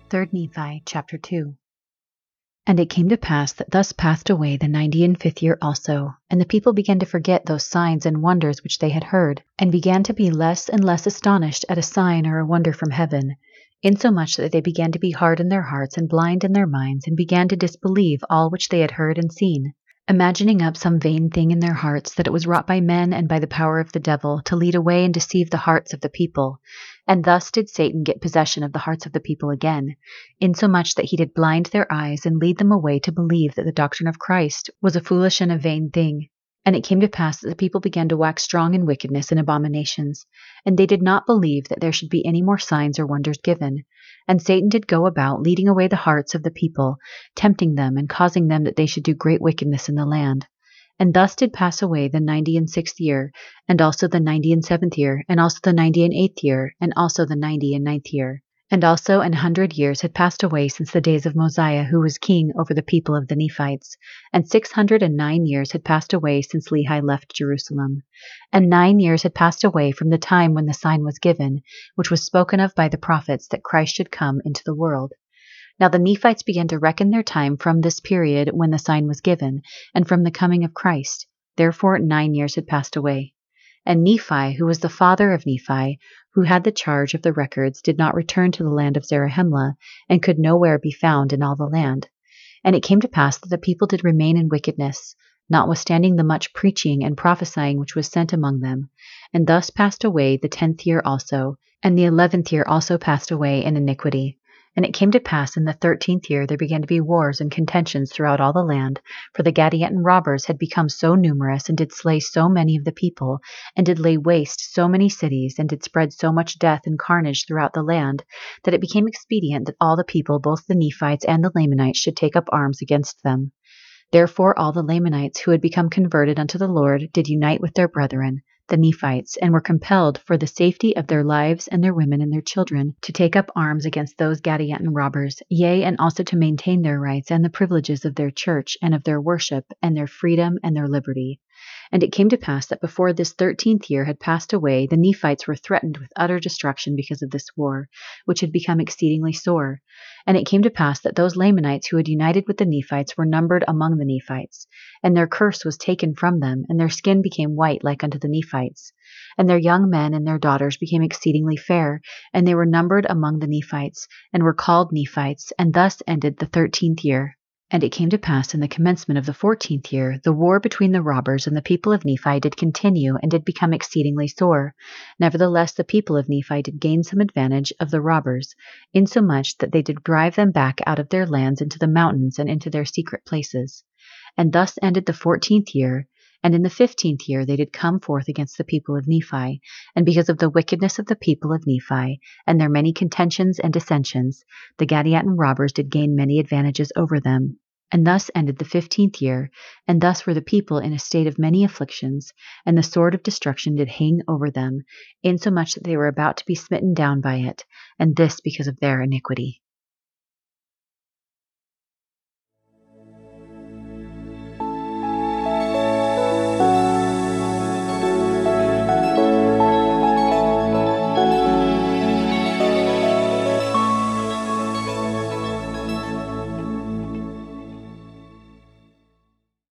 3 Nephi chapter 2. And it came to pass that thus passed away the 95th year also, and the people began to forget those signs and wonders which they had heard, and began to be less and less astonished at a sign or a wonder from heaven, insomuch that they began to be hard in their hearts and blind in their minds, and began to disbelieve all which they had heard and seen, imagining up some vain thing in their hearts, that it was wrought by men and by the power of the devil, to lead away and deceive the hearts of the people. And thus did Satan get possession of the hearts of the people again, insomuch that he did blind their eyes and lead them away to believe that the doctrine of Christ was a foolish and a vain thing. And it came to pass that the people began to wax strong in wickedness and abominations, and they did not believe that there should be any more signs or wonders given. And Satan did go about leading away the hearts of the people, tempting them and causing them that they should do great wickedness in the land. And thus did pass away the 96th year, and also the 97th year, and also the 98th year, and also the 99th year. And also 100 years had passed away since the days of Mosiah, who was king over the people of the Nephites. And 609 years had passed away since Lehi left Jerusalem. And 9 years had passed away from the time when the sign was given, which was spoken of by the prophets, that Christ should come into the world. Now the Nephites began to reckon their time from this period when the sign was given, and from the coming of Christ. Therefore 9 years had passed away. And Nephi, who was the father of Nephi, who had the charge of the records, did not return to the land of Zarahemla, and could nowhere be found in all the land. And it came to pass that the people did remain in wickedness, notwithstanding the much preaching and prophesying which was sent among them. And thus passed away the 10th year also, and the 11th year also passed away in iniquity. And it came to pass in the 13th year there began to be wars and contentions throughout all the land, for the Gadianton robbers had become so numerous, and did slay so many of the people, and did lay waste so many cities, and did spread so much death and carnage throughout the land, that it became expedient that all the people, both the Nephites and the Lamanites, should take up arms against them. Therefore all the Lamanites who had become converted unto the Lord did unite with their brethren, the Nephites, and were compelled, for the safety of their lives and their women and their children, to take up arms against those Gadianton robbers, yea, and also to maintain their rights and the privileges of their church and of their worship and their freedom and their liberty. And it came to pass that before this 13th year had passed away, the Nephites were threatened with utter destruction because of this war, which had become exceedingly sore. And it came to pass that those Lamanites who had united with the Nephites were numbered among the Nephites, and their curse was taken from them, and their skin became white like unto the Nephites. And their young men and their daughters became exceedingly fair, and they were numbered among the Nephites, and were called Nephites, and thus ended the 13th year. And it came to pass in the commencement of the 14th year, the war between the robbers and the people of Nephi did continue, and did become exceedingly sore. Nevertheless the people of Nephi did gain some advantage of the robbers, insomuch that they did drive them back out of their lands into the mountains and into their secret places. And thus ended the 14th year. And in the 15th year they did come forth against the people of Nephi, and because of the wickedness of the people of Nephi, and their many contentions and dissensions, the Gadianton robbers did gain many advantages over them. And thus ended the 15th year, and thus were the people in a state of many afflictions, and the sword of destruction did hang over them, insomuch that they were about to be smitten down by it, and this because of their iniquity.